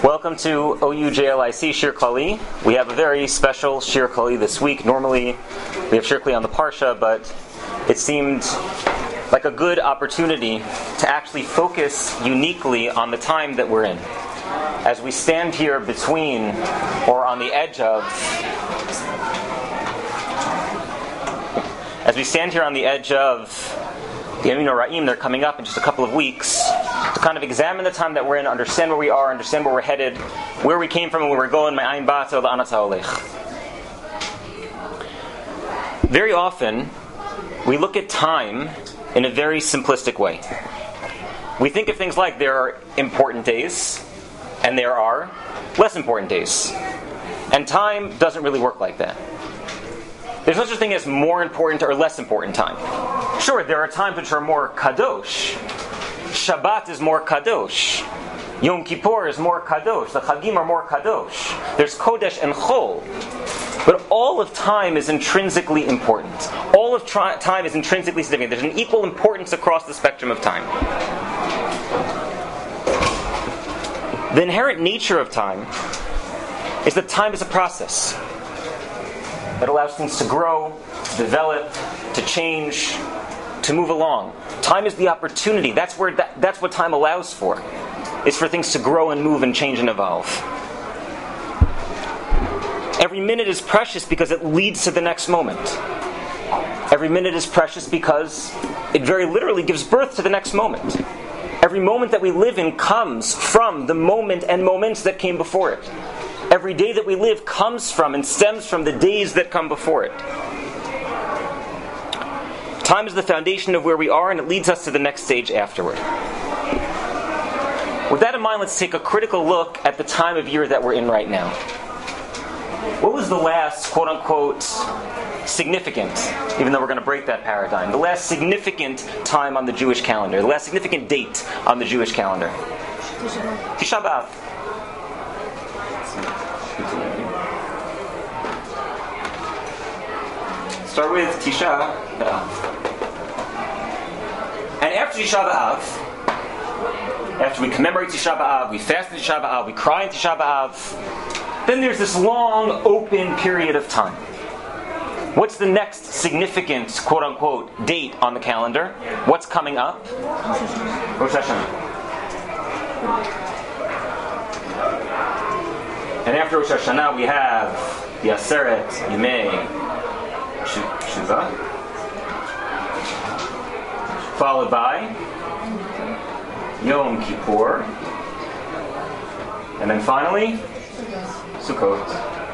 Welcome to OUJLIC Shir Klali. We have a very special Shir Klali this week. Normally we have Shir Klali on the Parsha, but it seemed like a good opportunity to actually focus uniquely on the time that we're in. As we stand here between, or on the edge of, the Yamim Noraim, they're coming up in just a couple of weeks, to kind of examine the time that we're in, understand where we are, understand where we're headed, where we came from and where we're going. Ma'ayin ba'ata la'ana ta'olech. Very often, we look at time in a very simplistic way. We think of things like there are important days, and there are less important days. And time doesn't really work like that. There's no such thing as more important or less important time. Sure, there are times which are more kadosh. Shabbat is more kadosh. Yom Kippur is more kadosh. The Chagim are more kadosh. There's Kodesh and Chol. But all of time is intrinsically important. All of time is intrinsically significant. There's an equal importance across the spectrum of time. The inherent nature of time is that time is a process that allows things to grow, to develop, to change, to move along. Time is the opportunity. That's what time allows for. It's for things to grow and move and change and evolve. Every minute is precious because it leads to the next moment. Every minute is precious because it very literally gives birth to the next moment. Every moment that we live in comes from the moment and moments that came before it. Every day that we live comes from and stems from the days that come before it. Time is the foundation of where we are, and it leads us to the next stage afterward. With that in mind, let's take a critical look at the time of year that we're in right now. What was the last, quote-unquote, significant, even though we're going to break that paradigm, the last significant time on the Jewish calendar, the last significant date on the Jewish calendar? Tisha B'Av. Start with Tisha B'Av. And after Tisha B'Av, after we commemorate Tisha B'Av, we fast in Tisha B'Av, we cry in Tisha B'Av, then there's this long, open period of time. What's the next significant, quote-unquote, date on the calendar? What's coming up? Rosh Hashanah. And after Rosh Hashanah, we have the Aseret Yimei Shuvah, followed by Yom Kippur, and then finally Sukkot.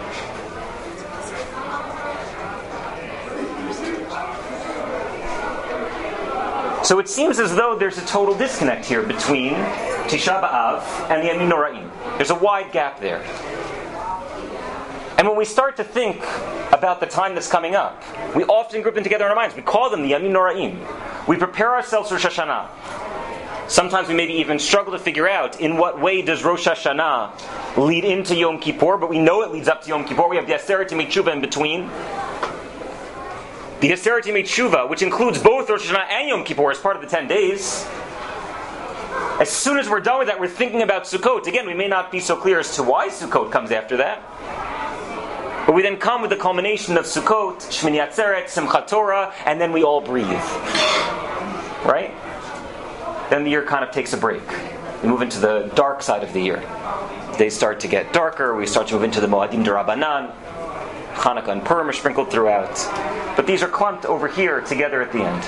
So it seems as though there's a total disconnect here between Tisha B'Av and the Yamim Noraim. There's a wide gap there. And when we start to think about the time that's coming up, we often group them together in our minds. We call them the Yamim Noraim. We prepare ourselves for Rosh Hashanah. Sometimes we maybe even struggle to figure out in what way does Rosh Hashanah lead into Yom Kippur, but we know it leads up to Yom Kippur. We have the Aseret Yemei Teshuvah in between. The Aseret Yemei Teshuvah, which includes both Rosh Hashanah and Yom Kippur as part of the 10 days. As soon as we're done with that, we're thinking about Sukkot. Again, we may not be so clear as to why Sukkot comes after that. But we then come with the culmination of Sukkot, Shmini Atzeret, Simchat Torah, and then we all breathe. Right? Then the year kind of takes a break. We move into the dark side of the year. Days start to get darker. We start to move into the Moadim D'Rabbanan. Hanukkah and Purim are sprinkled throughout. But these are clumped over here together at the end.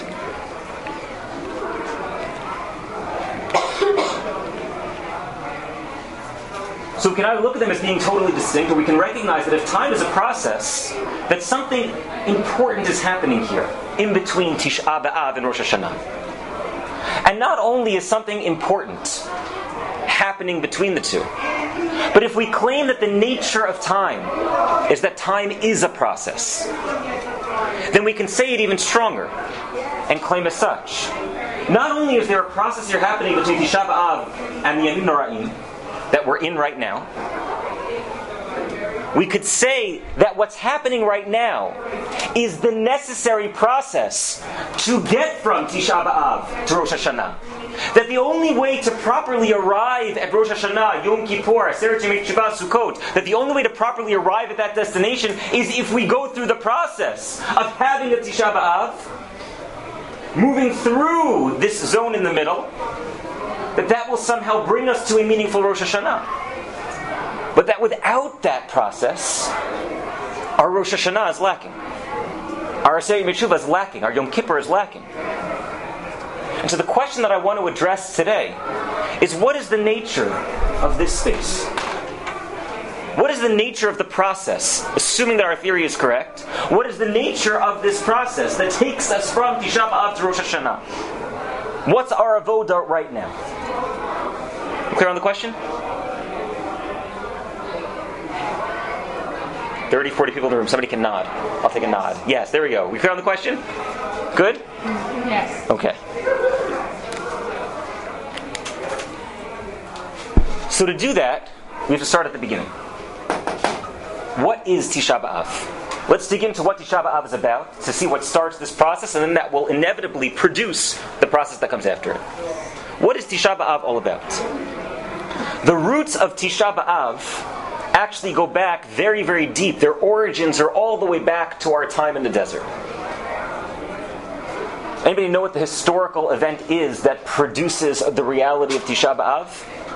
So we can either look at them as being totally distinct, or we can recognize that if time is a process, that something important is happening here, in between Tisha B'Av and Rosh Hashanah. And not only is something important happening between the two, but if we claim that the nature of time is that time is a process, then we can say it even stronger and claim as such. Not only is there a process here happening between Tisha B'Av and the Yamim Noraim that we're in right now, we could say that what's happening right now is the necessary process to get from Tisha B'Av to Rosh Hashanah. that the only way to properly arrive at Rosh Hashanah, Yom Kippur, Aseret Yemei Teshuvah, Sukkot, that the only way to properly arrive at that destination is if we go through the process of having a Tisha B'Av, moving through this zone in the middle, that will somehow bring us to a meaningful Rosh Hashanah. But that without that process, our Rosh Hashanah is lacking. Our Aseret Yemei Teshuvah is lacking. Our Yom Kippur is lacking. And so the question that I want to address today is, what is the nature of this space? What is the nature of the process, assuming that our theory is correct? What is the nature of this process that takes us from Tisha B'Av to Rosh Hashanah? What's our avoda right now? Clear on the question? 30, 40 people in the room. Somebody can nod. I'll take a nod. Yes, there we go. We clear on the question? Good? Yes. Okay. So to do that, we have to start at the beginning. What is Tisha B'Av? Let's dig into what Tisha B'Av is about, to see what starts this process, and then that will inevitably produce the process that comes after it. What is Tisha B'Av all about? The roots of Tisha B'Av actually go back very, very deep. Their origins are all the way back to our time in the desert. Anybody know what the historical event is that produces the reality of Tisha B'Av?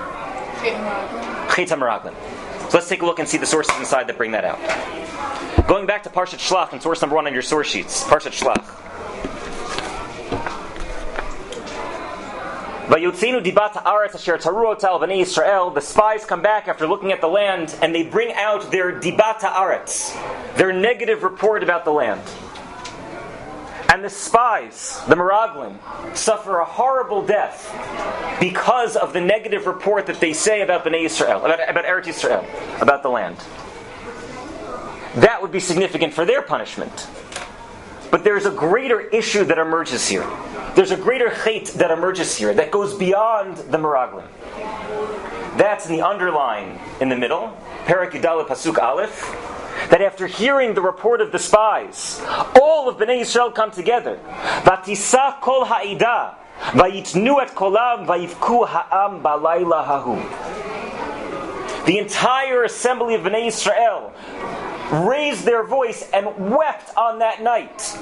Chet HaMeraglim. So let's take a look and see the sources inside that bring that out. Going back to Parshat Shlach and source number 1 on your source sheets. Parshat Shlach. Vayotzenu dibat haaretz asher taru ota al bnei Yisrael. The spies come back after looking at the land and they bring out their dibat haaretz, their negative report about the land. And the spies, the Meraglim, suffer a horrible death because of the negative report that they say about Bnei Yisrael, about Eretz Yisrael, about the land. That would be significant for their punishment. But there's a greater issue that emerges here. There's a greater chait that emerges here that goes beyond the Meraglim. That's in the underline in the middle, Perek Yudaleh Pasuk Aleph, that after hearing the report of the spies, all of Bnei Yisrael come together. Vatisa kol ha'ida, vayitnu et kolam, vayivku ha'am balayla hahu. The entire assembly of Bnei Yisrael raised their voice and wept on that night.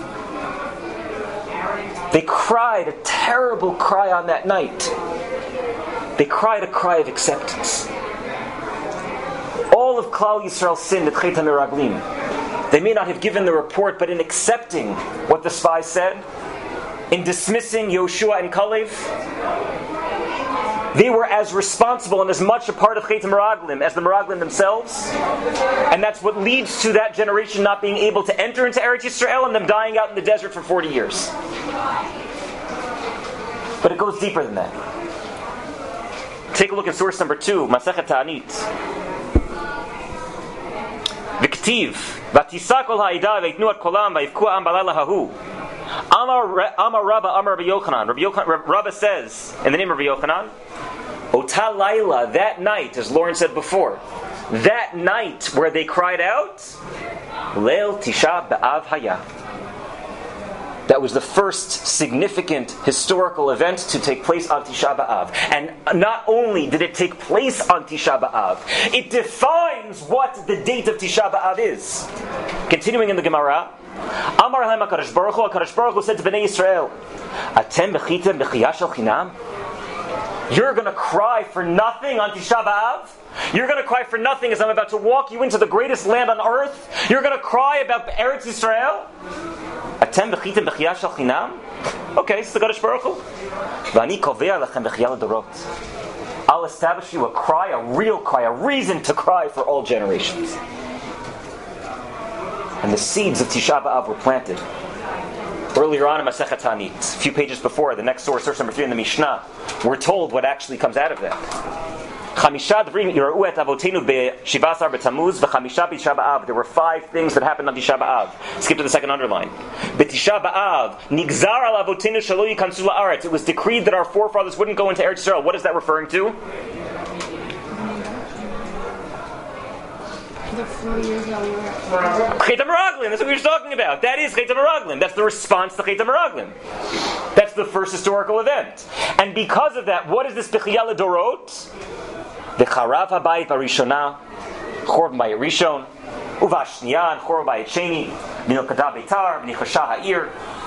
They cried a terrible cry on that night. They cried a cry of acceptance. All of Klal Yisrael sinned at Chet HaMeraglim. They may not have given the report, but in accepting what the spies said, in dismissing Yoshua and Kalev, they were as responsible and as much a part of Chet HaMeraglim as the Meraglim themselves. And that's what leads to that generation not being able to enter into Eretz Yisrael and them dying out in the desert for 40 years. But it goes deeper than that. Take a look at source number 2, Masechet Ta'anit. V'ktiv, v'tisa kol ha'ida v'yitnu et kolam v'yivku ha'am balayla hahu. Amar Rabba Amar Rabbi Yochanan. Rabba says, in the name of Rabbi Yochanan, Ota Laila, that night, as Lauren said before, that night where they cried out, Leil Tisha B'Av Haya. That was the first significant historical event to take place on Tisha B'Av. And not only did it take place on Tisha B'Av, it defines what the date of Tisha B'Av is. Continuing in the Gemara, Amar Lahem HaKadosh Baruch Hu said to Bnei Yisrael, Atem bechitem bechiyah shel chinam? You're going to cry for nothing on Tisha B'Av? You're going to cry for nothing as I'm about to walk you into the greatest land on earth? You're going to cry about Eretz Yisrael? Atem bechitem bechiyah shel chinam? Okay, it's the Kadosh Baruch Hu. V'ani kovea lechem bechiyah l'dorot. I'll establish you a cry, a real cry, a reason to cry for all generations. And the seeds of Tisha B'Av were planted. Earlier on in Masechet Ta'anit, a few pages before, the next source number 3 in the Mishnah, we're told what actually comes out of that. There were 5 things that happened on Tisha B'Av. Skip to the second underline. It was decreed that our forefathers wouldn't go into Eretz Yisrael. What is that referring to? The 4 years on Chet HaMeraglim, that's what we were talking about. That is Chet HaMeraglim. That's the response to Chet HaMeraglim. That's the first historical event. And because of that, what is this Bechiyah L'Dorot? V'charav habayit barishona, chorban bayit rishon, uvashniya, chorban bayit sheni, v'nilkada beitar, v'nichasha ha'ir.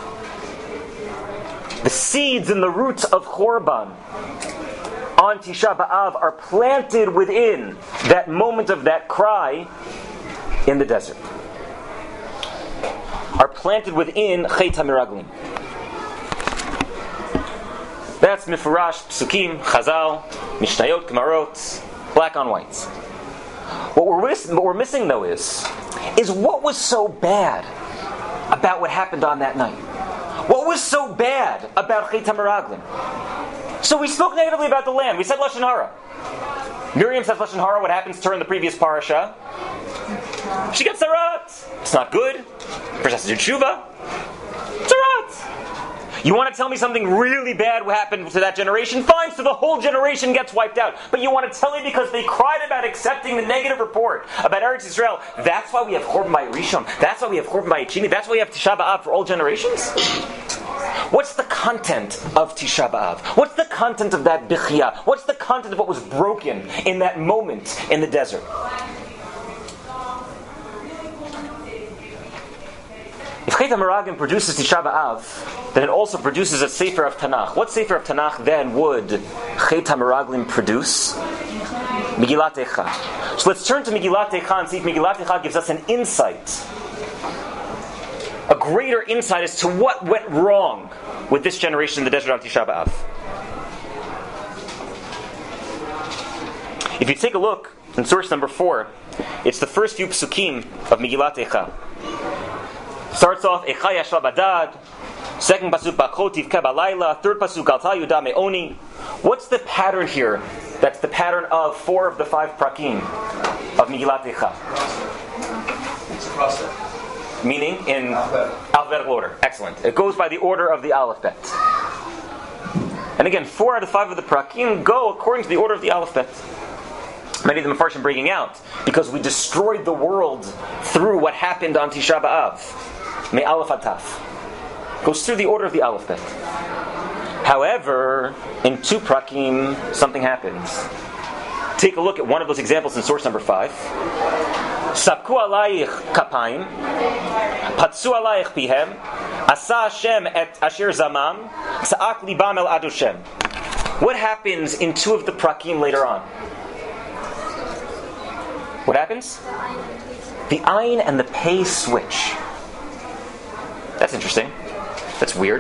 The seeds and the roots of Chorban on Tisha B'Av are planted within that moment of that cry in the desert. Are planted within Chet HaMeraglim. That's Mifurash, Psukim, Chazal, Mishnayot, Gemarot, black on white. What we're missing though is what was so bad about what happened on that night? What was so bad about Chet HaMeraglim? So we spoke negatively about the land. We said Lashon Hara. Miriam says Lashon Hara. What happens to her in the previous parasha? She gets Zarat. It's not good. First has to do Tshuva. Zarat. You want to tell me something really bad happened to that generation? Fine, so the whole generation gets wiped out. But you want to tell me because they cried about accepting the negative report about Eretz Yisrael, that's why we have Chorban Bayit Rishon, that's why we have Chorban Bayit Sheni, that's why we have Tisha B'Av for all generations? What's the content of Tisha B'Av? What's the content of that Bechiyah? What's the content of what was broken in that moment in the desert? If Chet HaMeraglim produces Tisha B'Av, then it also produces a Sefer of Tanakh. What Sefer of Tanakh then would Chet HaMeraglim produce? Megillat Eicha. So let's turn to Megillat Eicha and see if Megillat Eicha gives us an insight. A greater insight as to what went wrong with this generation in the desert on Tisha B'Av. If you take a look in source number 4, it's the first few psukim of Megillat Eicha. Starts off Eicha Yashva Badad, second pasuk Bachot Tivka Balayla, third pasuk Alta Yuda Me'oni. What's the pattern here? That's the pattern of 4 of the 5 prakim of Megillat Eicha. It's a process. Meaning in alphabetical order. Excellent. It goes by the order of the alphabet. And again, 4 out of 5 of the prakim go according to the order of the alphabet. Many of them are bringing out because we destroyed the world through what happened on Tisha B'Av. Me Aleph Ataf. Goes through the order of the alphabet. However, in 2 prakim, something happens. Take a look at one of those examples in source number 5. Sapku alayich kapayim, patsu alayich pihem, asa Hashem et asher zamam, sa'ak libam el ad Hashem. What happens in 2 of the prakim later on? What happens? The ayin and the pei switch. That's interesting. That's weird.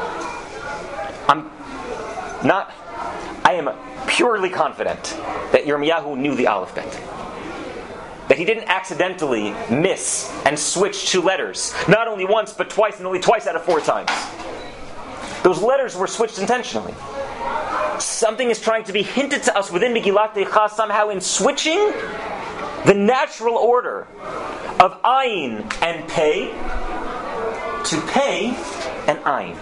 I am purely confident that Yirmiyahu knew the alphabet. That he didn't accidentally miss and switch 2 letters. Not only once, but twice, and only twice out of 4 times. Those letters were switched intentionally. Something is trying to be hinted to us within Megillat Eicha somehow in switching the natural order of ayin and pei to pei and ayin.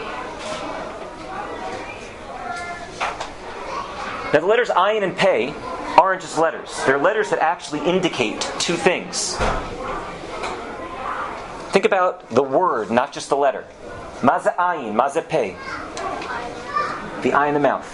Now the letters ayin and pei aren't just letters. They're letters that actually indicate 2 things. Think about the word, not just the letter. Maze ayin, maze pei. The eye in the mouth.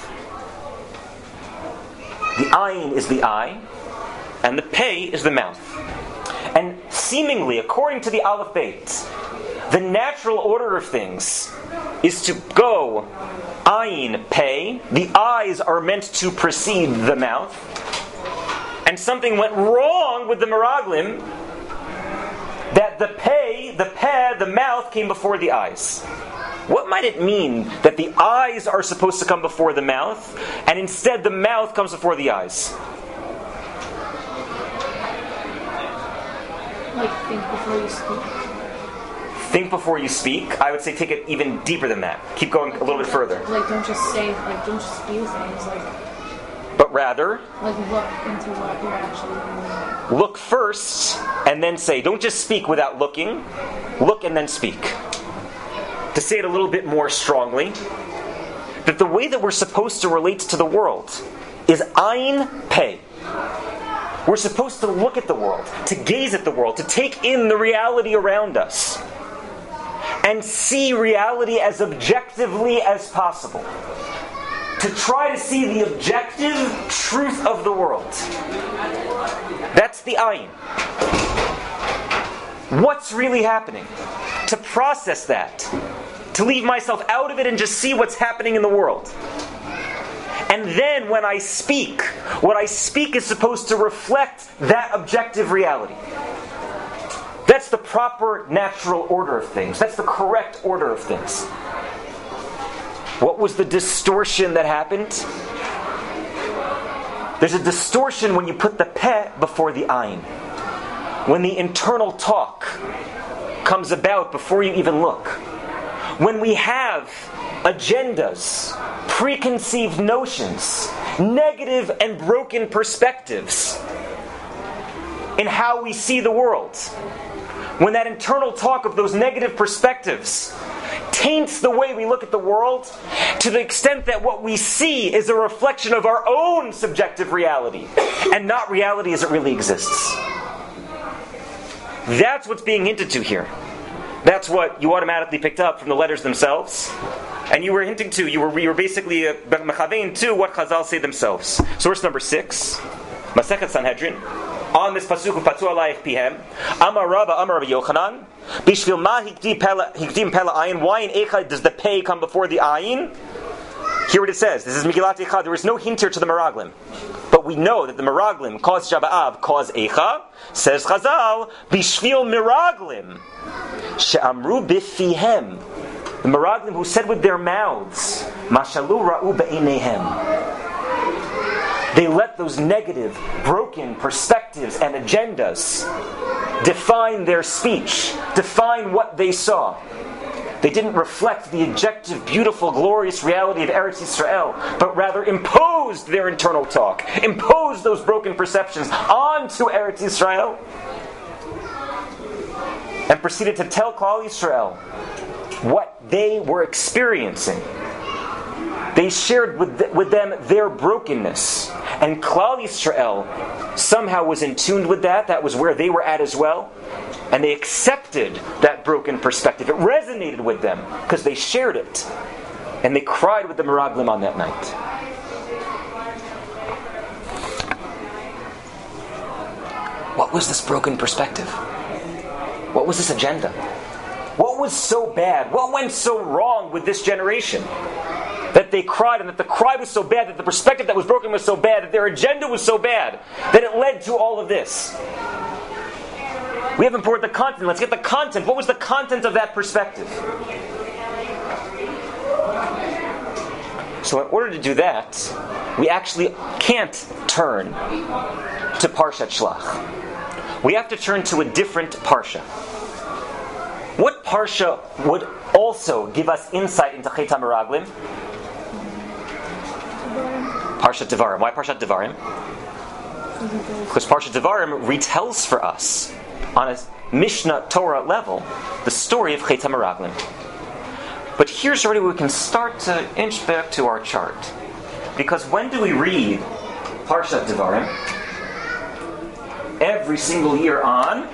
The ayin is the eye, and the pei is the mouth. And seemingly, according to the Aleph Beit, the natural order of things is to go ayin, pei. The eyes are meant to precede the mouth. And something went wrong with the Meraglim, that the pei, the peh, the mouth came before the eyes. What might it mean that the eyes are supposed to come before the mouth, and instead the mouth comes before the eyes? Like, think before you speak. Think before you speak. I would say take it even deeper than that. Keep going a little bit further. Like, don't just spew things. But rather, look into what you're actually doing. Look first, and then say. Don't just speak without looking. Look and then speak. To say it a little bit more strongly, that the way that we're supposed to relate to the world is ayin pei. We're supposed to look at the world, to gaze at the world, to take in the reality around us. and see reality as objectively as possible. To try to see the objective truth of the world. That's the ayin. What's really happening? To process that. To leave myself out of it and just see what's happening in the world. And then when I speak, what I speak is supposed to reflect that objective reality. That's the proper natural order of things. That's the correct order of things. What was the distortion that happened? There's a distortion when you put the peh before the ayin. When the internal talk comes about before you even look. When we have agendas, preconceived notions, negative and broken perspectives in how we see the world. When that internal talk of those negative perspectives taints the way we look at the world to the extent that what we see is a reflection of our own subjective reality and not reality as it really exists. That's what's being hinted to here. That's what you automatically picked up from the letters themselves. And you were hinting to, you were basically mechavein to what Chazal say themselves. Source number 6, Masechet Sanhedrin. On this pasuk of Patu Alayich Pihem, Amar Rabbi Yochanan, Bishvil ma hikdim pela ayin. Why in Eicha does the pei come before the ayin? Here what it says. This is Megillat Eicha. There is no hint here to the Meraglim, but we know that the Meraglim cause Shabbat cause Eicha. Says Chazal, Bishvil Meraglim she'amru bifihem. The Meraglim who said with their mouths, Mashalu ra'u be'ineihem. They let those negative, broken perspectives and agendas define their speech, define what they saw. They didn't reflect the objective, beautiful, glorious reality of Eretz Yisrael, but rather imposed their internal talk, imposed those broken perceptions onto Eretz Yisrael, and proceeded to tell Klal Yisrael what they were experiencing. They shared with them their brokenness. And Klal Yisrael somehow was in tune with that. That was where they were at as well. And they accepted that broken perspective. It resonated with them because they shared it. And they cried with the Meraglim on that night. What was this broken perspective? What was this agenda? What was so bad? What went so wrong with this generation? That they cried, and that the cry was so bad, that the perspective that was broken was so bad, that their agenda was so bad, that it led to all of this. We haven't poured the content. Let's get the content. What was the content of that perspective? So in order to do that, we actually can't turn to Parshat Shlach. We have to turn to a different Parsha. What Parsha would also give us insight into Chet HaMeraglim? Parshat Devarim. Why Parshat Devarim? Because Parshat Devarim retells for us, on a Mishnah Torah level, the story of Chet HaMeraglim. But here's already where we can start to inch back to our chart. Because when do we read Parshat Devarim? Every single year on?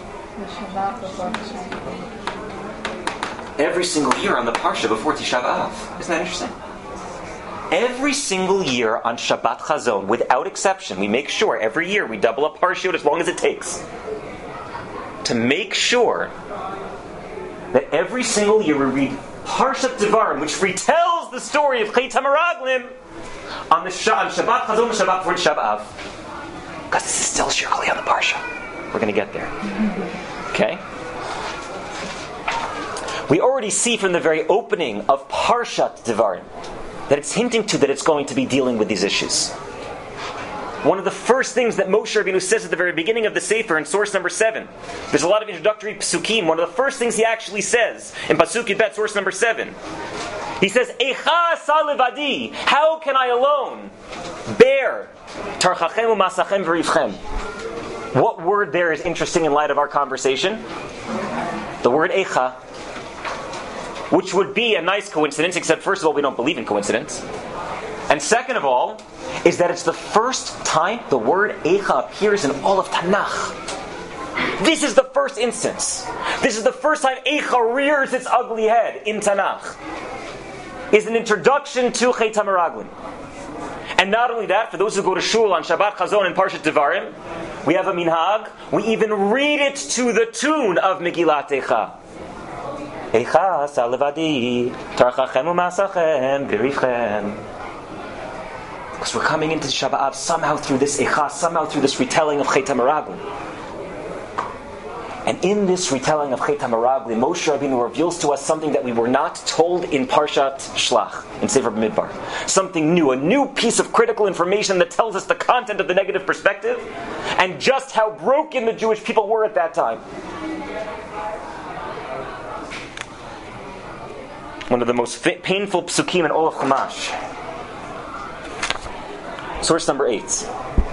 Every single year on the Parsha before Tisha B'Av. Isn't that interesting? Every single year on Shabbat Chazon, without exception, we make sure every year we double up Parshiyot as long as it takes. To make sure that every single year we read Parshat Devarim, which retells the story of Chet HaMeraglim on Shabbat Chazon and Shabbat before Tisha B'Av. Because this is still surely on the Parsha. We're going to get there. Okay? We already see from the very opening of Parshat Devarim that it's hinting to that it's going to be dealing with these issues. One of the first things that Moshe Rabbeinu says at the very beginning of the Sefer in source number 7, there's a lot of introductory psukim. One of the first things he actually says in Pasuk Yudbet, source number 7, he says, Eicha asa levadi, how can I alone bear tarchachem u'masachem v'rivchem? What word there is interesting in light of our conversation? The word Eicha, which would be a nice coincidence, except first of all, we don't believe in coincidence. And second of all, is that it's the first time the word Eicha appears in all of Tanakh. This is the first instance. This is the first time Eicha rears its ugly head in Tanakh. Is an introduction to Chet HaMeraglim. And not only that, for those who go to Shul on Shabbat Chazon and Parshat Devarim, we have a minhag. We even read it to the tune of Megillat Eicha. Eicha salevadi tarchachem u'masachem birichem. Because we're coming into Shabbat somehow through this Eicha, somehow through this retelling of Chet HaMeraglim. And in this retelling of Chet HaMeraglim, Moshe Rabbeinu reveals to us something that we were not told in Parshat Shlach, in Sefer B'Midbar. Something new, a new piece of critical information that tells us the content of the negative perspective and just how broken the Jewish people were at that time. One of the most painful psukim in all of Chumash. Source number 8.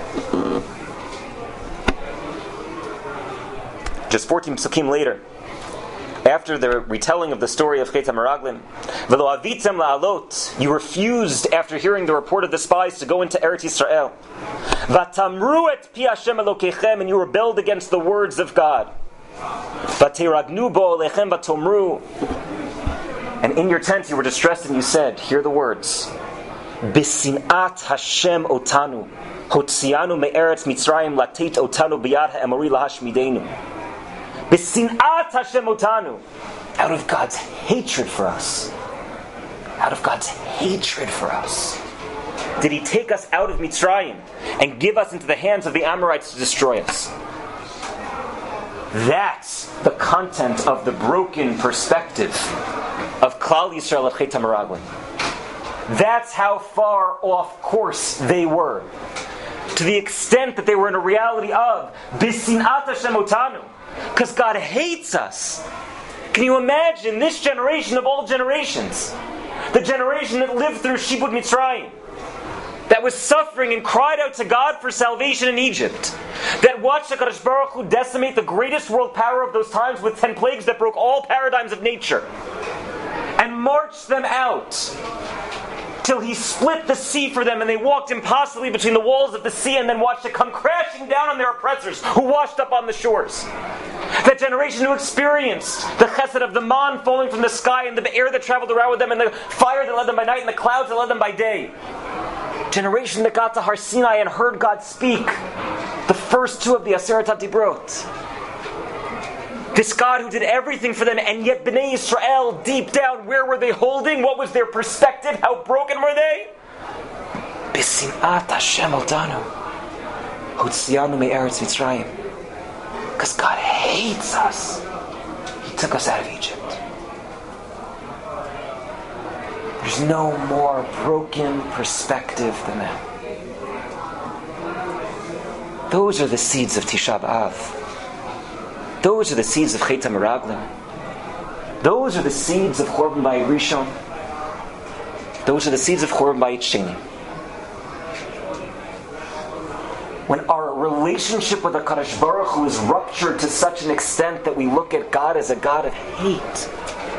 Just 14 psukim later, after the retelling of the story of Chet HaMeraglim, V'lo avitzem la'alot, you refused after hearing the report of the spies to go into Eretz Yisrael. V'tamru et pi Hashem Elokechem, and you rebelled against the words of God. V'teiragnu bo alechem v'tomru, and in your tent you were distressed and you said, hear the words, B'sinat Hashem otanu, hotzianu me'eretz Mitzrayim latet otanu b'yad ha'emori lahashmideinu. B'sinat Hashem otanu, out of God's hatred for us. Out of God's hatred for us. Did He take us out of Mitzrayim and give us into the hands of the Amorites to destroy us? That's the content of the broken perspective of Klal Yisrael at Chet HaMeraglim. That's how far off course they were. To the extent that they were in a reality of B'sinat Hashem otanu, because God hates us. Can you imagine this generation of all generations? The generation that lived through Shibud Mitzrayim, that was suffering and cried out to God for salvation in Egypt, that watched HaKadosh Baruch Hu decimate the greatest world power of those times with 10 plagues that broke all paradigms of nature, and marched them out till He split the sea for them and they walked impossibly between the walls of the sea and then watched it come crashing down on their oppressors who washed up on the shores. That generation who experienced the chesed of the man falling from the sky and the air that traveled around with them and the fire that led them by night and the clouds that led them by day. Generation that got to Har Sinai and heard God speak the first 2 of the Aseret HaDibrot. This God who did everything for them, and yet Bnei Yisrael, deep down, where were they holding? What was their perspective? How broken were they? B'sinat Hashem otanu, hotzianu me'eretz Mitzrayim. Because God hates us. He took us out of Egypt. There's no more broken perspective than that. Those are the seeds of Tisha B'Av. Those are the seeds of Chet HaMeraglim. Those are the seeds of Chorban Bayit Rishon. Those are the seeds of Chorban Bayit Sheni. When our relationship with HaKadosh Baruch Hu is ruptured to such an extent that we look at God as a God of hate,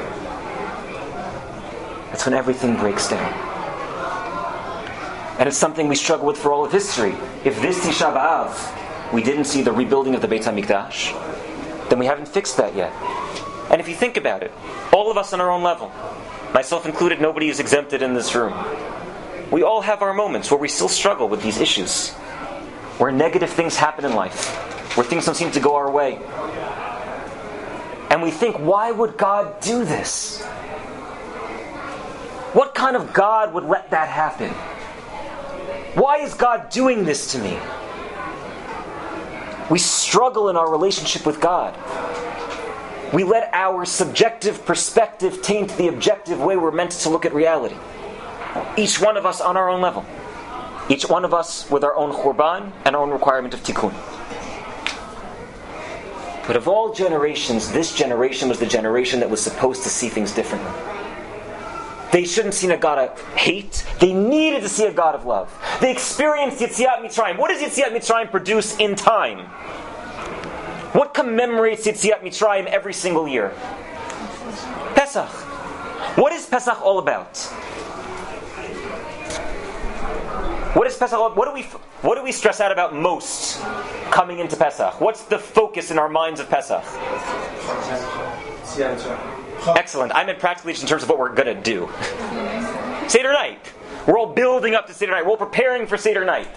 that's when everything breaks down. And it's something we struggle with for all of history. If this Tisha B'Av we didn't see the rebuilding of the Beit HaMikdash, then we haven't fixed that yet. And if you think about it, all of us on our own level, myself included, nobody is exempted in this room. We all have our moments where we still struggle with these issues, where negative things happen in life, where things don't seem to go our way. And we think, why would God do this? What kind of God would let that happen? Why is God doing this to me? We struggle in our relationship with God. We let our subjective perspective taint the objective way we're meant to look at reality. Each one of us on our own level. Each one of us with our own churban and our own requirement of tikkun. But of all generations, this generation was the generation that was supposed to see things differently. They shouldn't see a God of hate. They needed to see a God of love. They experienced Yetziat Mitzrayim. What does Yetziat Mitzrayim produce in time? What commemorates Yetziat Mitzrayim every single year? Pesach. What is Pesach all about? What is Pesach all about? What do we stress out about most coming into Pesach? What's the focus focus in our minds of Pesach? Excellent. I meant practically just in terms of what we're going to do. Seder night. We're all building up to Seder night. We're all preparing for Seder night.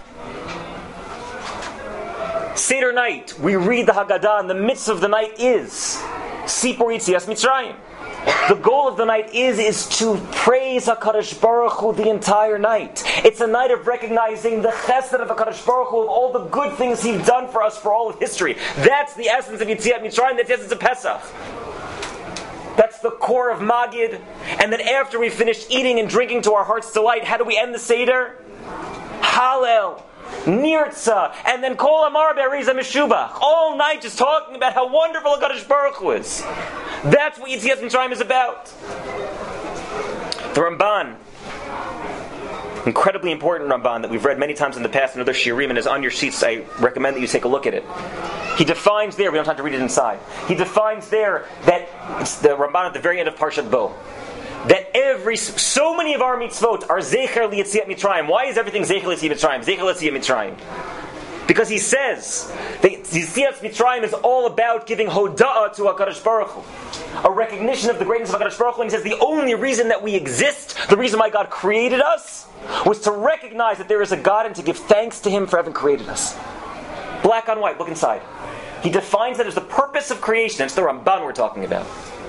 Seder night, we read the Haggadah, and the mitzvah of the night is Sipur Yitzias Mitzrayim. The goal of the night is to praise HaKadosh Baruch Hu the entire night. It's a night of recognizing the chesed of HaKadosh Baruch Hu, of all the good things He's done for us for all of history. That's the essence of Yitziat Mitzrayim, that's the essence of Pesach. That's the core of Magid. And then after we finish eating and drinking to our heart's delight, how do we end the Seder? Hallel, Nirtza, and then Kol Amar Be'ariza Meshubach. All night just talking about how wonderful HaKadosh Baruch Hu is. That's what Yitzias Mitzrayim is about. The Ramban, incredibly important Ramban that we've read many times in the past in other shiurim and is on your sheets. I recommend that you take a look at it. He defines there, we don't have to read it inside. He defines there that it's the Ramban at the very end of Parshat Bo. That so many of our mitzvot are Zecher L'Yetziat Mitzrayim. Why is everything Zecher L'Yetziat Mitzrayim? Zecher L'Yetziat Mitzrayim. Because he says that Yetziat Mitzrayim is all about giving hoda'ah to HaKadosh Baruch Hu. A recognition of the greatness of HaKadosh Baruch Hu. And he says the only reason that we exist, the reason why God created us, was to recognize that there is a God and to give thanks to Him for having created us. Black on white, look inside. He defines that as the purpose of creation. It's the Ramban we're talking about.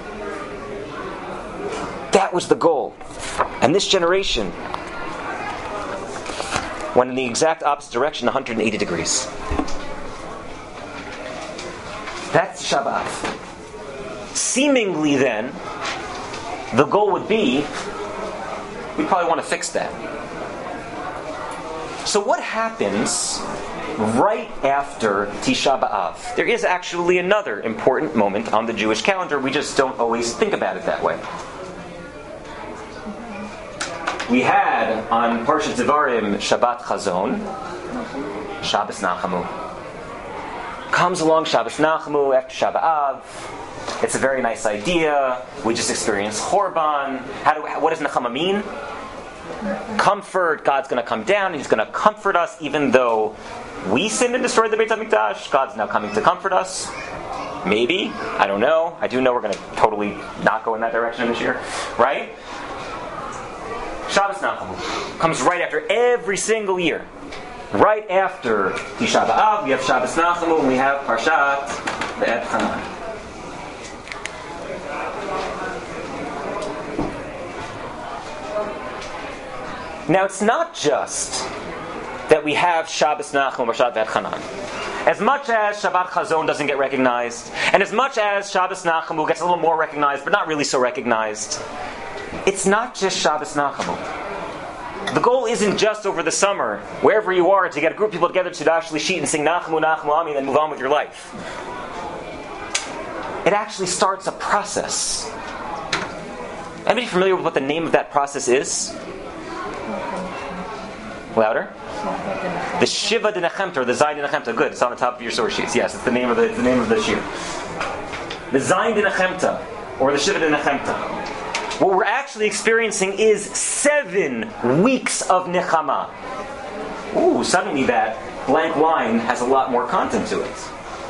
That was the goal. And this generation went in the exact opposite direction, 180 degrees. That's Shabbat. Seemingly then, the goal would be, we probably want to fix that. So what happens right after Tisha B'Av? There is actually another important moment on the Jewish calendar. We just don't always think about it that way. We had on Parshat Devarim Shabbat Chazon, Shabbos Nachamu. Comes along Shabbos Nachamu after Shabbat Av. It's a very nice idea. We just experienced Chorban. What does Nechama mean? Comfort. God's going to come down and He's going to comfort us even though we sinned and destroyed the Beit HaMikdash. God's now coming to comfort us. Maybe. I don't know. I do know we're going to totally not go in that direction this year. Right? Shabbos Nachamu comes right after every single year. Right after Tisha B'Av, we have Shabbos Nachamu and we have Parshat Ve'et Hanan. Now it's not just that we have Shabbos Nachamu or Parshat Ve'et Hanan. As much as Shabbat Chazon doesn't get recognized, and as much as Shabbos Nachamu gets a little more recognized, but not really so recognized, it's not just Shabbos Nachamu. The goal isn't just over the summer, wherever you are, to get a group of people together to actually sheet and sing Nachamu, Nachamu Ami, and then move on with your life. It actually starts a process. Anybody familiar with what the name of that process is? Louder? The Shiva de Nechemta, or the Zayin de Nechemta. Good, it's on the top of your source sheets. Yes, it's the name of the shir. The Zayin de Nechemta, or the Shiva de Nechemta. What we're actually experiencing is 7 weeks of Nechama. Ooh, suddenly that blank line has a lot more content to it.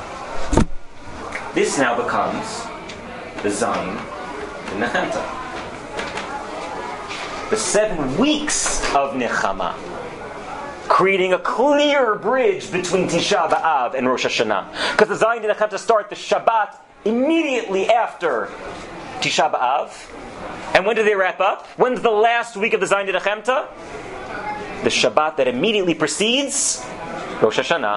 This now becomes the Zayin de Nechemta. The 7 weeks of Nechama, creating a clear bridge between Tisha B'Av and Rosh Hashanah. Because the Zayin de Nechemta start the Shabbat immediately after Tisha B'Av. And when do they wrap up? When's the last week of the Zayin de Nechemta? The Shabbat that immediately precedes Rosh Hashanah.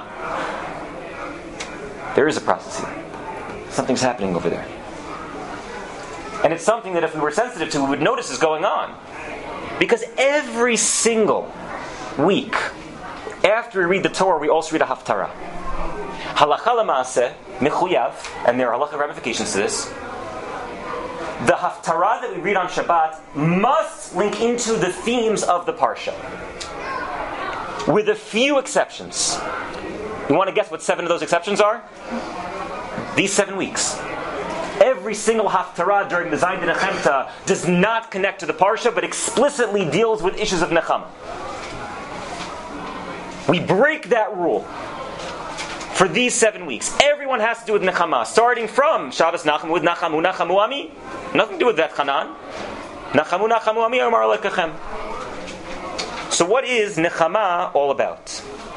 There is a process here. Something's happening over there. And it's something that if we were sensitive to, we would notice is going on. Because every single week, after we read the Torah, we also read a Haftarah. Halacha l'maaseh, mechuyav, and there are halacha ramifications to this. The Haftarah that we read on Shabbat must link into the themes of the Parsha. With a few exceptions. You want to guess what 7 of those exceptions are? These 7 weeks. Every single Haftarah during the Zayin de Nechemta does not connect to the Parsha, but explicitly deals with issues of Nechama. We break that rule. for these 7 weeks. Everyone has to do with Nechama, starting from Shabbos Nachamu with Nachamu Nachamu Ami. Nothing to do with that Chanan. Nachamu Nachamu Ami Omar Lekachem. So what is Nechama all about?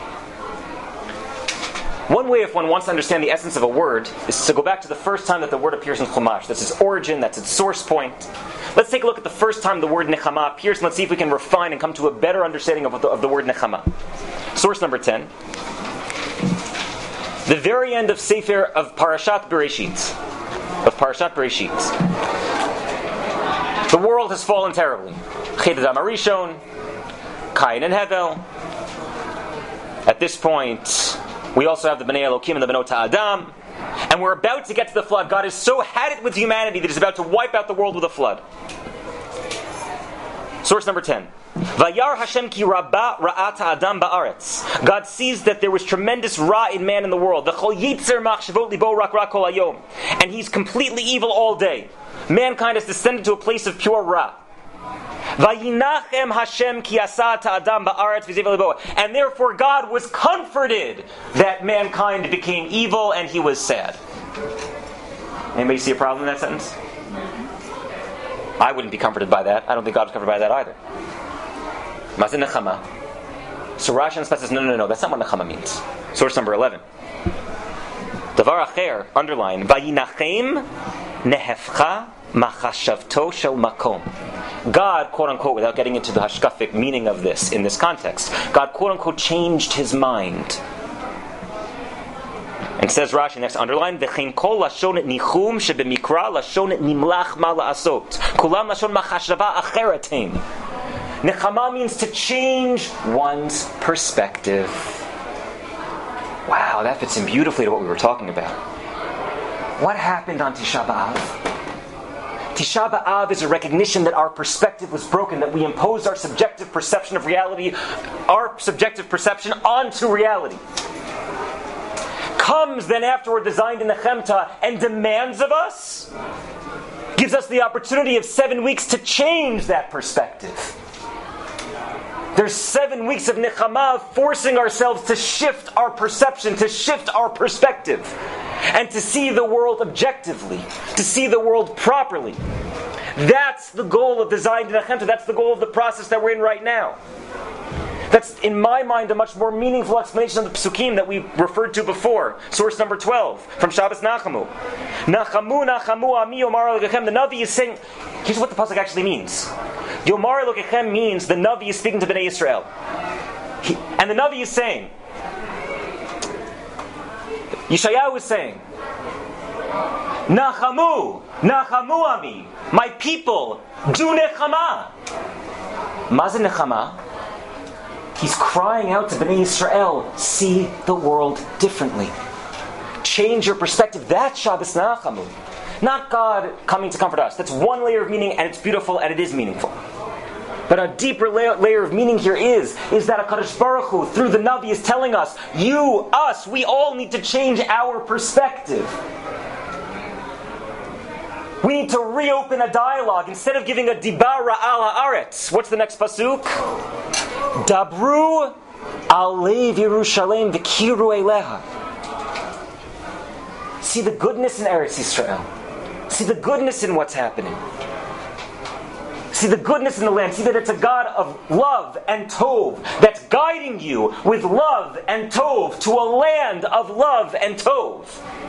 One way, if one wants to understand the essence of a word, is to go back to the first time that the word appears in Chumash. That's its origin, that's its source point. Let's take a look at the first time the word Nechama appears, and let's see if we can refine and come to a better understanding of the word Nechama. Source number 10. The very end of Sefer of Parashat Bereshit. The world has fallen terribly. Chet Adam Arishon, Cain and Hevel. At this point, we also have the Bnei Elokim and the Benot Ha'adam. And we're about to get to the flood. God has so had it with humanity that He's about to wipe out the world with a flood. Source number 10. Vayar Hashem ki rabba ra'at ha'adam ba'aretz. God sees that there was tremendous ra in man in the world. V'chol yitzer machshavot libo rak kol hayom. And he's completely evil all day. Mankind has descended to a place of pure ra. Vayinachem Hashem ki asat ha'adam ba'aretz v'ziv libo. And therefore God was comforted that mankind became evil and He was sad. Anybody see a problem in that sentence? I wouldn't be comforted by that. I don't think God was comforted by that either. Mazin Nechama. So Rashi and says, no, that's not what Nechama means. Source number 11. Davar Acher, underline, Vayinachem nehefcha machashavto shel makom. God, quote unquote, without getting into the hashkafic meaning of this in this context, God, quote unquote, changed His mind. And says Rashi, next underline, V'chein kol lashon nichum shebemikra lashon nimlach ma la'asot. Kulam lashon machashava acheratein. Nechama means to change one's perspective. Wow, that fits in beautifully to what we were talking about. What happened on Tisha B'Av? Tisha B'Av is a recognition that our perspective was broken, that we imposed our subjective perception of reality, our subjective perception onto reality. Comes then afterward designed in the Chemta and demands of us, gives us the opportunity of 7 weeks to change that perspective. There's 7 weeks of Nechama forcing ourselves to shift our perception, to shift our perspective, and to see the world objectively, to see the world properly. That's the goal of Designed in the Chemta. That's the goal of the process that we're in right now. That's, in my mind, a much more meaningful explanation of the Psukim that we referred to before. Source number 12, from Shabbos Nachamu. Nachamu, Nachamu, Ami, Omar Elohechem. The Navi is saying, here's what the pasuk actually means. Yomar Elohechem means the Navi is speaking to Bnei Yisrael. And the Navi is saying, Yeshayahu is saying, Nachamu, Nachamu, Ami. My people, do Nechama. Mazen Nechama? He's crying out to Bnei Yisrael, see the world differently. Change your perspective. That's Shabbos Nachamu. Not God coming to comfort us. That's one layer of meaning, and it's beautiful, and it is meaningful. But a deeper layer of meaning here is that HaKadosh Baruch Hu, through the Navi, is telling us, you, us, we all need to change our perspective. We need to reopen a dialogue. Instead of giving a dibara al haaretz, what's the next pasuk? Dabru alev Yerushalem v'kiru eleha. See the goodness in Eretz Yisrael. See the goodness in what's happening. See the goodness in the land. See that it's a God of love and tov that's guiding you with love and tov to a land of love and tov.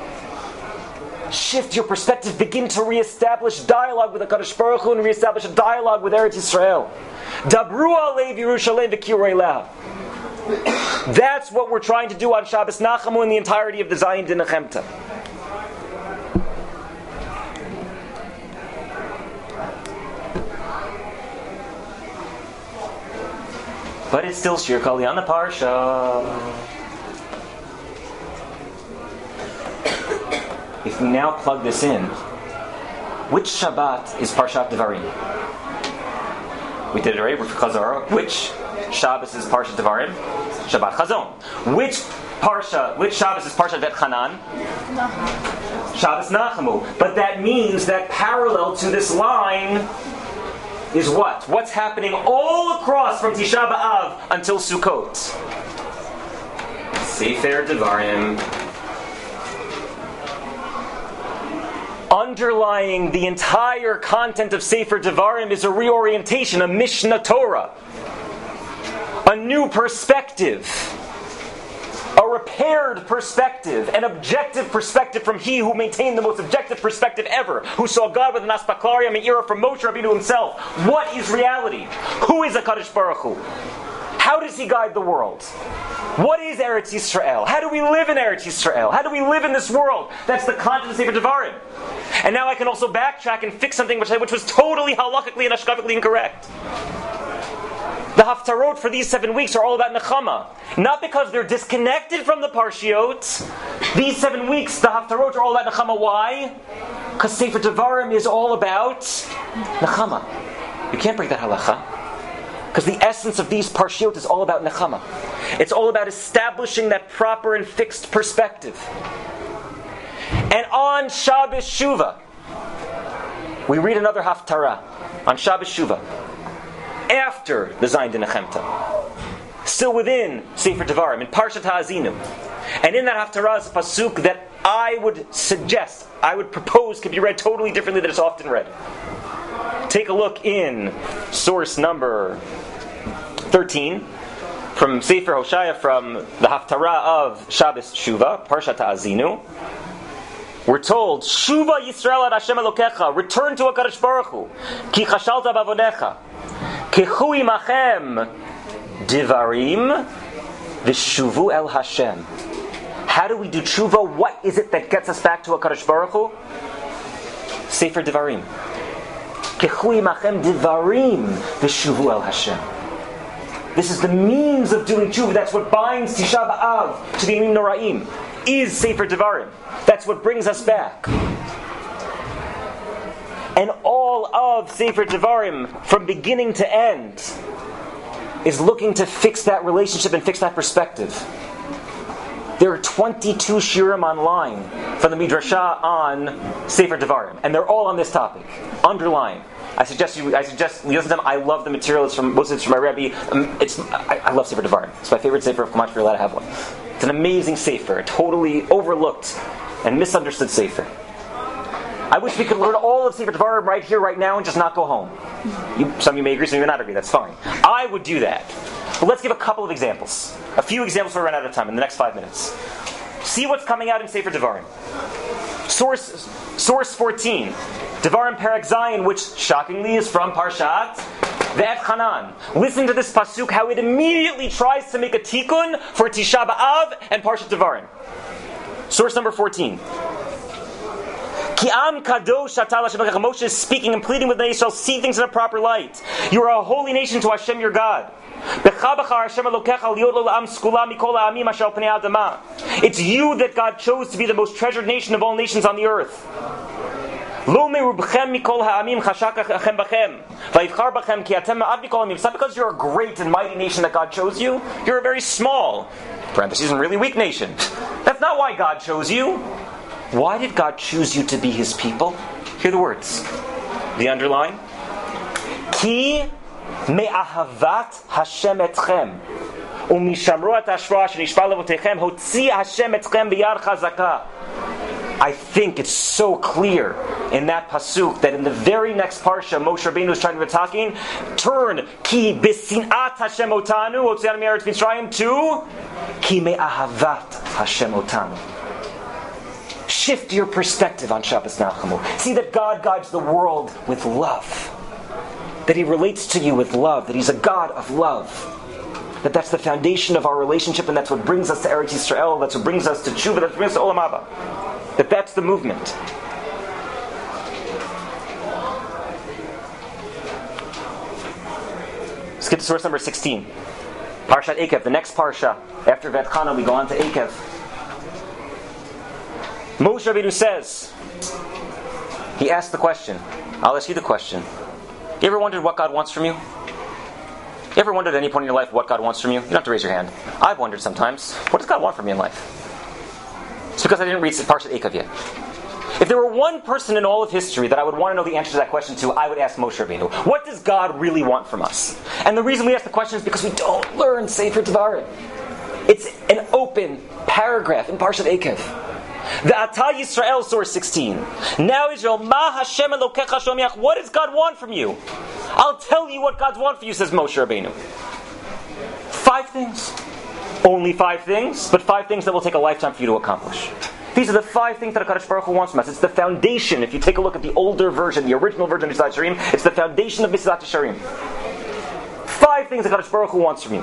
Shift your perspective. Begin to reestablish dialogue with HaKadosh Baruch Hu and reestablish a dialogue with Eretz Yisrael. Dabru alev Yerushalem v'kiru eleha. That's what we're trying to do on Shabbos Nachamu in the entirety of the Zayin Din Chemta. But it's still Shir Kali on the Parsha. If we now plug this in, which Shabbat is Parshat Devarim? We did it already with Chazorah. Which Shabbos is Parshat Devarim? Shabbat Chazon. Which Shabbos is Parshat Bet Chanan? Shabbos Nachamu. But that means that parallel to this line is what? What's happening all across from Tisha B'Av until Sukkot? Sefer Devarim. Underlying the entire content of Sefer Devarim is a reorientation, a Mishnah Torah, a new perspective, a repaired perspective, an objective perspective from he who maintained the most objective perspective ever, who saw God with an Aspaklaria Me'ira from Moshe Rabbeinu himself. What is reality? Who is HaKadosh Baruch Hu? How does he guide the world? What is Eretz Yisrael? How do we live in Eretz Yisrael? How do we live in this world? That's the content of Sefer Devarim. And now I can also backtrack and fix something which was totally halachically and ashkafically incorrect. The Haftarot for these 7 weeks are all about Nechama. Not because they're disconnected from the Parshiot. These 7 weeks, the Haftarot are all about Nechama. Why? Because Sefer Devarim is all about Nechama. You can't break that halacha. Because the essence of these Parshiot is all about Nechama. It's all about establishing that proper and fixed perspective. And on Shabbos Shuvah, we read another Haftarah. On Shabbos Shuvah. After the Zayin D'Nechemta. Still within Sefer Devarim, in Parshat Ha'azinu. And in that Haftarah is a pasuk that I would propose could be read totally differently than it's often read. Take a look in source number 13 from Sefer Hoshaya, from the Haftarah of Shabbos Shuvah, Parshat Ha'azinu. We're told, Shuva Yisrael ad Hashem Elokecha, return to HaKadosh Baruch Hu, ki chashalta bavonecha, kechu imachem divarim v'shuvu el Hashem. How do we do tshuva? What is it that gets us back to HaKadosh Baruch Hu? Sefer Devarim. Kechu imachem divarim v'shuvu el Hashem. This is the means of doing tshuva. That's what binds Tisha B'Av to the Yamim Noraim. Is Sefer Devarim. That's what brings us back. And all of Sefer Devarim, from beginning to end, is looking to fix that relationship and fix that perspective. There are 22 shiurim online from the Midrashah on Sefer Devarim, and they're all on this topic. Underline. I suggest you listen to them. I love the material. Most of it's from my Rebbe. I love Sefer Devarim. It's my favorite Sefer of Chumash. If you're allowed to have one. It's an amazing Sefer, totally overlooked and misunderstood Sefer. I wish we could learn all of Sefer Devarim right here, right now, and just not go home. Some of you may agree, some of you may not agree. That's fine. I would do that. But let's give a couple of examples. A few examples before we run out of time in the next 5 minutes. See what's coming out in Sefer Devarim. Source 14. Devarim Perek Zayin, which shockingly is from Parshat Ve'et Hanan. Listen to this pasuk, how it immediately tries to make a tikkun for Tisha B'Av and Parshat Devarim. Source number 14. Ki am kadosh atal Hashem Elokecha. Moshe is speaking and pleading with the nation, see things in a proper light. You are a holy nation to Hashem your God. It's you that God chose to be the most treasured nation of all nations on the earth. It's not because you're a great and mighty nation that God chose you. You're a very small, parentheses, and really weak nation. That's not why God chose you. Why did God choose you to be His people? Hear the words. The underline. Ki me'ahavat Hashem etchem u'mishamro et hashra shenishba levotechem hotzi Hashem etchem b'yad chazaka. I think it's so clear in that pasuk that in the very next parsha, Moshe Rabbeinu is trying to be talking. Turn ki b'sinat Hashem otanu hotzianu me'eretz Mitzrayim to ki me'ahavat Hashem otanu. Shift your perspective on Shabbos Nachamu. See that God guides the world with love. That He relates to you with love. That He's a God of love. That's the foundation of our relationship, and that's what brings us to Eretz Yisrael. That's what brings us to Tshuva. That's what brings us to Olam Haba. That's the movement. Let's get to source number 16. Parshat Eikev, the next parsha. After Ve'et Hanan, we go on to Eikev. Moshe Rabbeinu says, he asked the question. I'll ask you the question. You ever wondered what God wants from you? You ever wondered at any point in your life what God wants from you? You don't have to raise your hand. I've wondered sometimes. What does God want from me in life? It's because I didn't read Parshat Eikev yet. If there were one person in all of history that I would want to know the answer to that question to, I would ask Moshe Rabbeinu. What does God really want from us? And the reason we ask the question is because we don't learn Sefer Devarim. It's an open paragraph in Parshat Eikev. The Ata Yisrael, source 16. Now Israel, Ma Hashem Elokecha Shomiach. What does God want from you? I'll tell you what God wants for you, says Moshe Rabbeinu. 5 things. Only 5 things, but 5 things that will take a lifetime for you to accomplish. These are the 5 things that HaKadosh Baruch Hu wants from us. It's the foundation. If you take a look at the older version, the original version of Mesilat Yesharim, it's the foundation of Mesilat Yesharim. 5 things that HaKadosh Baruch Hu wants from you.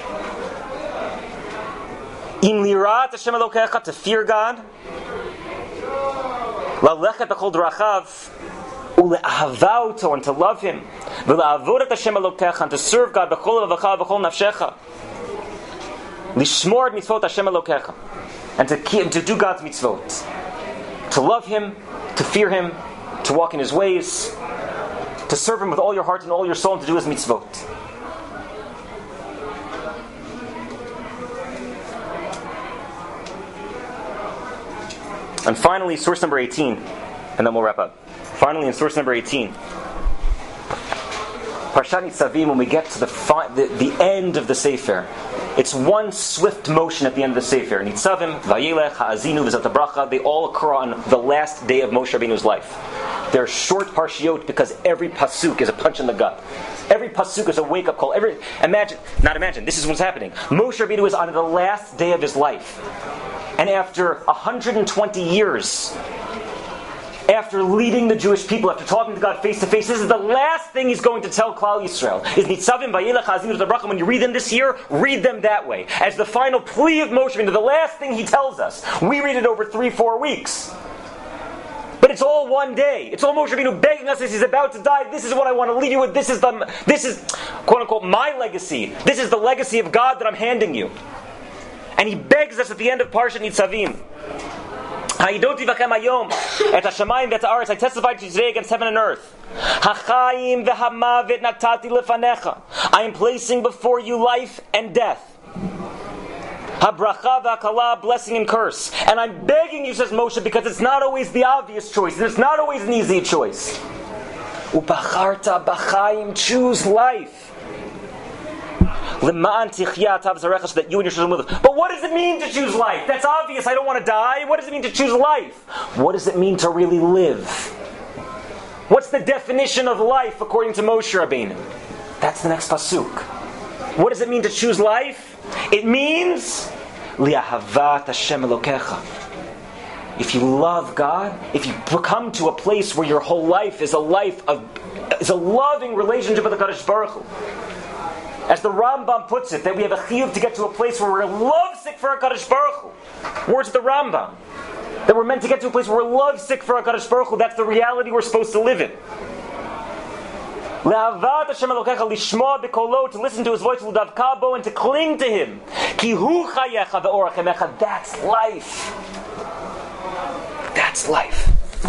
Im lirat Hashem Elokecha, to fear God. Lalechet b'chol drachav, ule'ahava oto, and to love Him. V'la'avod et Hashem Elokecha, and to serve God b'chol levacha v'chol nafshecha. Lishmor et mitzvot Hashem Elokecha, and to do God's mitzvot. To love Him, to fear Him, to walk in His ways, to serve Him with all your heart and all your soul, and to do His mitzvot. And finally, source number 18, and then we'll wrap up. Finally, in source number 18, Parshat Nitzavim, when we get to the end of the Sefer, it's one swift motion at the end of the Sefer. Nitzavim, Vayelech, Ha'azinu, V'zat HaBracha, they all occur on the last day of Moshe Rabbeinu's life. They're short parshiot because every pasuk is a punch in the gut. Every pasuk is a wake-up call. This is what's happening. Moshe Rabbeinu is on the last day of his life. And after 120 years, after leading the Jewish people, after talking to God face to face, this is the last thing he's going to tell Klal Yisrael. Is Nitzavim Vayelech Ha'azinu V'zat HaBracha. When you read them this year, read them that way. As the final plea of Moshe Rabbeinu, the last thing he tells us. We read it over 3-4 weeks. But it's all one day. It's all Moshe Rabbeinu begging us as he's about to die. This is what I want to leave you with. This is quote unquote my legacy. This is the legacy of God that I'm handing you. And he begs us at the end of Parshat Nitzavim. Ha'idot tivachem hayom et hashamayim ve'et ha'aretz. I testified to you today against heaven and earth. Ha'chaim ve'hamavet natati lefanecha. I am placing before you life and death. Habracha v'hakala, blessing and curse. And I'm begging you, says Moshe, because it's not always the obvious choice, and it's not always an easy choice. Ubacharta b'chaim, choose life. L'ma'an tichya tav zarecha, so that you and your children will live. But what does it mean to choose life? That's obvious. I don't want to die. What does it mean to choose life? What does it mean to really live? What's the definition of life according to Moshe Rabbeinu? That's the next pasuk. What does it mean to choose life? It means li'ahavat Hashem Elokecha. If you love God, if you come to a place where your whole life is a loving relationship with the Kadosh Baruch Hu. As the Rambam puts it, that we have a chiyuv to get to a place where we're lovesick for HaKadosh Baruch Hu. Words of the Rambam. That we're meant to get to a place where we're lovesick for HaKadosh Baruch Hu. That's the reality we're supposed to live in. Le'avat Hashem Elokecha, lishma b'kolo, to listen to His voice, l'davka bo, and to cling to Him. Ki hu chayecha ve'orach emecha. That's life. That's life.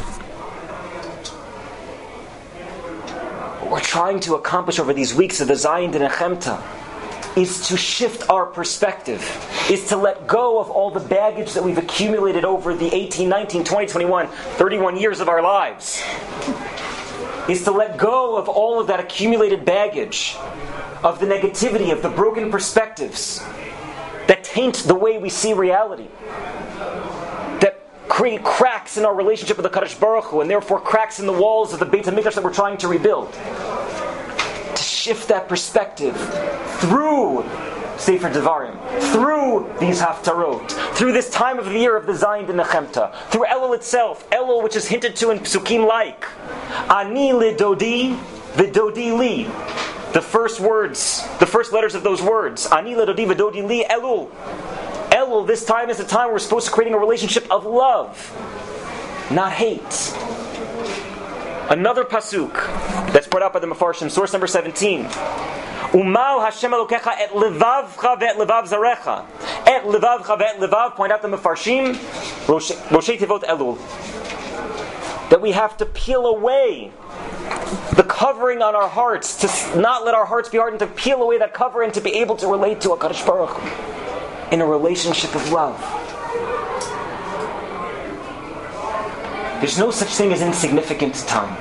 What we're trying to accomplish over these weeks of the Zayin and Nechemta is to shift our perspective, is to let go of all the baggage that we've accumulated over the 18, 19, 20, 21, 31 years of our lives. Is to let go of all of that accumulated baggage, of the negativity, of the broken perspectives that taint the way we see reality, that create cracks in our relationship with the Kadosh Baruch Hu, and therefore cracks in the walls of the Beit HaMikdash that we're trying to rebuild. To shift that perspective through Sefer Devarim, through these Haftarot, through this time of the year of the Zayin and Nechemta, through Elul itself, Elul which is hinted to in Psukim like Ani lidodi v'dodi li. The first letters of those words, Ani lidodi v'dodi li, Elul. Elul, this time is the time where we're supposed to create a relationship of love, not hate. Another pasuk that's brought out by the Mefarshim, source number 17. Umau Hashem Elokecha et levavcha ve'et levav zarecha. Et levavcha ve'et levav, point out the Mefarshim, Roshei Tevot Elul. That we have to peel away the covering on our hearts, to not let our hearts be hardened, to peel away that cover and to be able to relate to HaKadosh Baruch Hu in a relationship of love. There's no such thing as insignificant time.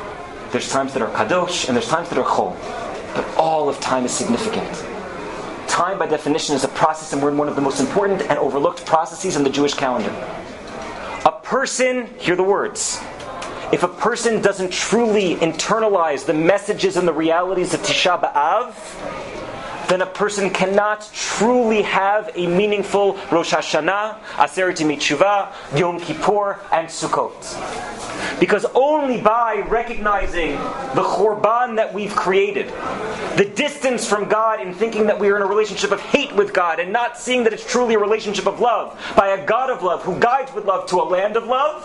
There's times that are kadosh and there's times that are chol. But all of time is significant. time, by definition, is a process, and we're in one of the most important and overlooked processes in the Jewish calendar. A person, hear the words, if a person doesn't truly internalize the messages and the realities of Tisha B'Av, then a person cannot truly have a meaningful Rosh Hashanah, Aseret Yemei Teshuvah, Yom Kippur, and Sukkot. Because only by recognizing the Chorban that we've created, the distance from God in thinking that we are in a relationship of hate with God and not seeing that it's truly a relationship of love, by a God of love who guides with love to a land of love,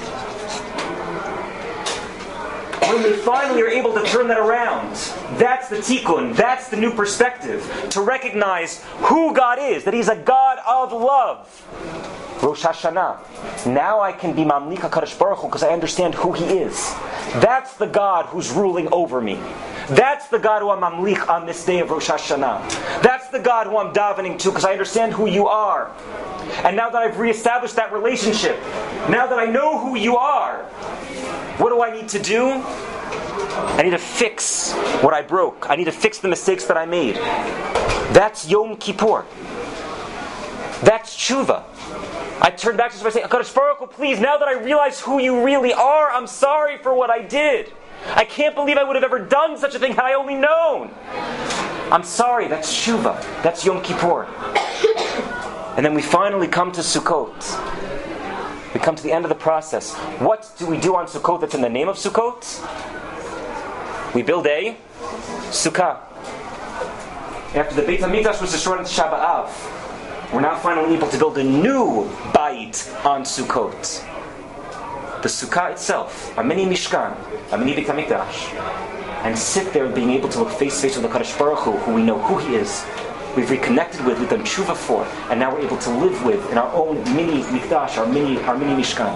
when we finally are able to turn that around, that's the tikkun, that's the new perspective, to recognize who God is, that He's a God of love. Rosh Hashanah. Now I can be Mamlik HaKadosh Baruch Hu because I understand who He is. That's the God who's ruling over me. That's the God who I'm Mamlik on this day of Rosh Hashanah. That's the God who I'm davening to because I understand who You are. And now that I've reestablished that relationship, now that I know who You are, what do I need to do? I need to fix what I broke. I need to fix the mistakes that I made. That's Yom Kippur. That's tshuva. I turn back to this and I say, HaKadosh Baruch Hu, please, now that I realize who You really are, I'm sorry for what I did. I can't believe I would have ever done such a thing had I only known. I'm sorry, that's tshuva. That's Yom Kippur. And then we finally come to Sukkot. We come to the end of the process. What do we do on Sukkot that's in the name of Sukkot? We build a sukkah. After the Beit HaMikdash was destroyed on Tisha B'Av, we're now finally able to build a new Bait on Sukkot. The sukkah itself, our mini Mishkan, our mini Beit HaMikdash, and sit there being able to look face to face with the HaKadosh Baruch Hu, who we know who He is, we've reconnected with, we've done tshuva for, and now we're able to live with in our own mini mikdash, our mini mishkan.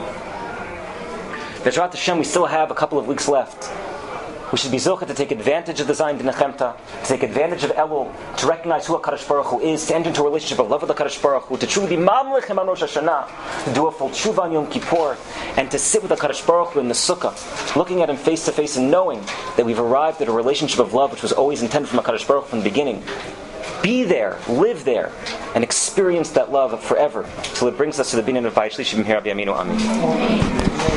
B'ezrat Hashem, we still have a couple of weeks left. We should be zocheh to take advantage of the Zayin B'Nechemta, to take advantage of Elul, to recognize who HaKadosh Baruch Hu is, to enter into a relationship of love with HaKadosh Baruch Hu, to truly be mamlech him on Rosh Hashanah, to do a full tshuva on Yom Kippur, and to sit with HaKadosh Baruch Hu in the sukkah, looking at Him face to face and knowing that we've arrived at a relationship of love which was always intended from HaKadosh Baruch Hu from the beginning. Be there, live there, and experience that love forever, till it brings us to the binyan of Bayit Shlishi B'mehera B'yameinu Amen.